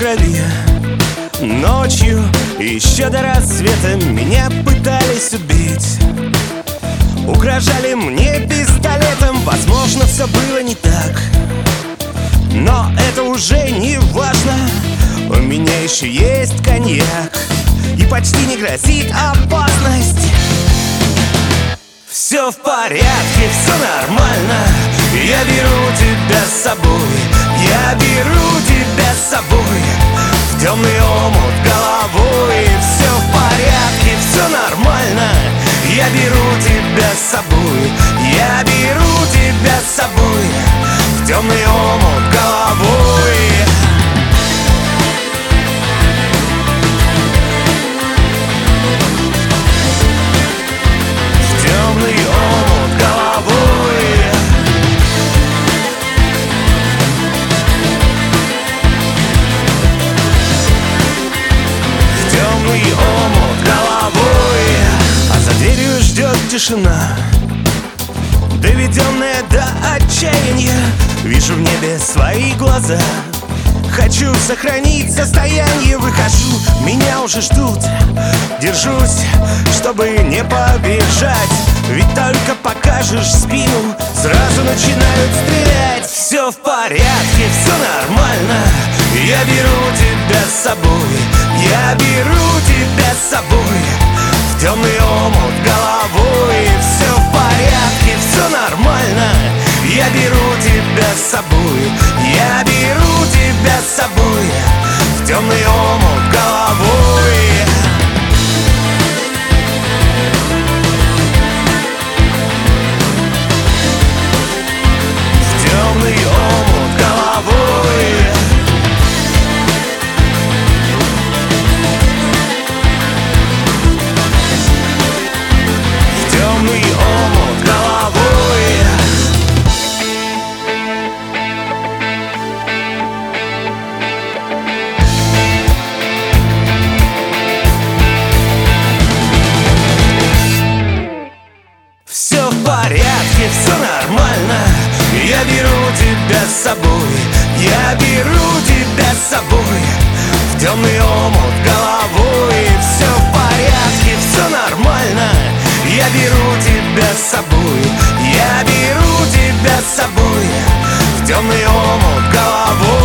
крови. Ночью, еще до рассвета, меня пытались убить. Угрожали мне пистолетом, возможно, все было не так. Но это уже не важно, у меня еще есть коньяк, и почти не грозит опасность. Все в порядке, все нормально, я беру тебя с собой. Я беру тебя с собой в темный омут головой. Все в порядке, все нормально, я беру тебя с собой. Я беру тебя с собой в темный омут головой. В темный омут головой. В темный омут головой. А за дверью ждет тишина, доведенная до отчаяния. Вижу в небе свои глаза, хочу сохранить состояние. Выхожу, меня уже ждут. Держусь, чтобы не побежать, ведь только покажешь спину, сразу начинают стрелять. Все в порядке, все нормально, я беру тебя с собой. Я беру тебя с собой в темный омут головой. Все в порядке, все нормально, я беру тебя с собой. Я беру тебя с собой в темный омут головой. В темный омут головой. В темный омут головой. Все в порядке, все нормально, я беру тебя с собой. Я беру тебя с собой в темный омут головой. Все в порядке, все нормально, я беру тебя с собой. Я беру тебя с собой в темный омут головой.